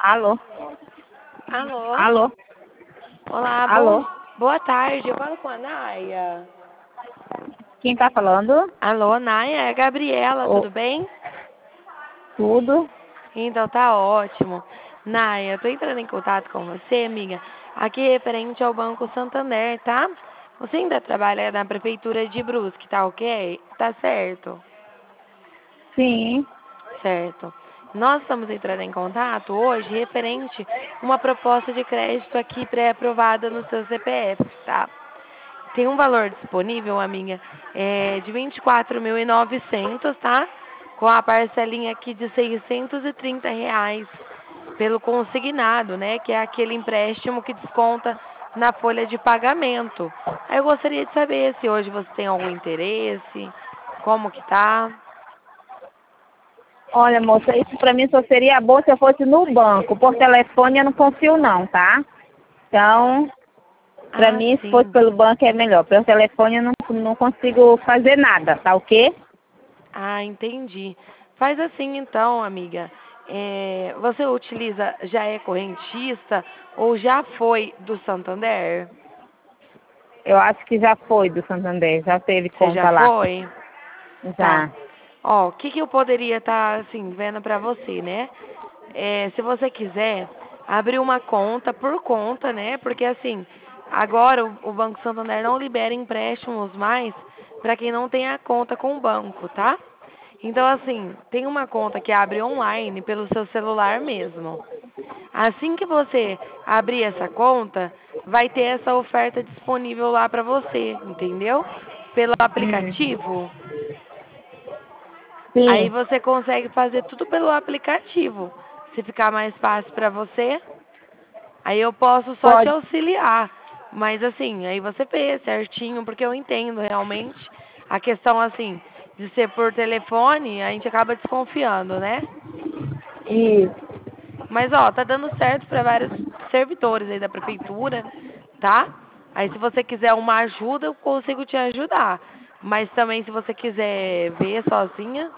Alô? Alô? Alô? Olá, Alô? boa tarde. Eu falo com a Naya. Quem tá falando? Alô, Naya, é a Gabriela, Ô, tudo bem? tudo? Então tá ótimo. Naya, eu tô entrando em contato com você, amiga, aqui referente ao Banco Santander, tá? Você ainda trabalha na Prefeitura de Brusque, tá ok? Tá certo? Sim. Certo. Nós estamos entrando em contato hoje referente a uma proposta de crédito aqui pré-aprovada no seu CPF, tá? Tem um valor disponível, amiga, de 24.900, tá? Com a parcelinha aqui de R$ 630 pelo consignado, né? Que é aquele empréstimo que desconta na folha de pagamento. Aí eu gostaria de saber se hoje você tem algum interesse, como que tá? Olha, moça, isso pra mim só seria bom se eu fosse no banco. Por telefone eu não confio não, tá? Então, pra Ah, mim, se fosse sim. pelo banco é melhor. Pelo telefone eu não consigo fazer nada, tá ok? Ah, entendi. Faz assim então, amiga. Você utiliza, já é correntista ou já foi do Santander? Eu acho que já foi do Santander, já teve Você já conta lá. foi? Tá. Já. Ó, o que que eu poderia estar, assim, vendo pra você, né? Se você quiser, abrir uma conta por conta, né? Porque, assim, agora o Banco Santander não libera empréstimos mais para quem não tem a conta com o banco, tá? Então, assim, tem uma conta que abre online pelo seu celular mesmo. Assim que você abrir essa conta, vai ter essa oferta disponível lá para você, entendeu? Pelo aplicativo. Aí Sim, você consegue fazer tudo pelo aplicativo. Se ficar mais fácil para você, aí eu posso só te pode. auxiliar. Mas assim, aí você vê certinho, porque eu entendo realmente a questão assim de ser por telefone, a gente acaba desconfiando, né? E Mas ó, tá dando certo para vários servidores aí da prefeitura, tá? Aí se você quiser uma ajuda, eu consigo te ajudar. Mas também se você quiser ver sozinha,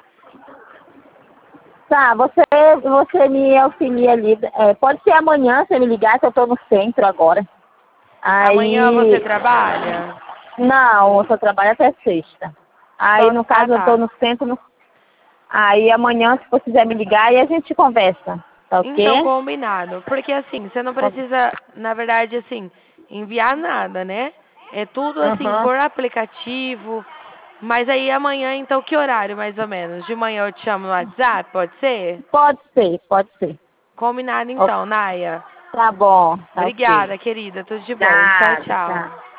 tá, você me auxilia ali. Pode ser amanhã, você me ligar, que eu tô no centro agora. amanhã você Aí, trabalha? não, eu só trabalho até sexta. Aí, no Ah, caso, eu tô tá. no centro. Aí, amanhã, se você quiser me ligar, aí a gente conversa. Tá Então, ok? combinado. Porque assim, você não precisa, na verdade, assim, enviar nada, né? É tudo assim Aham. por aplicativo. Mas aí amanhã, então, que horário mais ou menos? De manhã eu te chamo no WhatsApp, pode ser? Pode ser, pode ser. Combinado Ó, então, Naya. tá bom, tá ok. Obrigada, querida. Tudo de bom. Tchau, Nada, tchau. tá.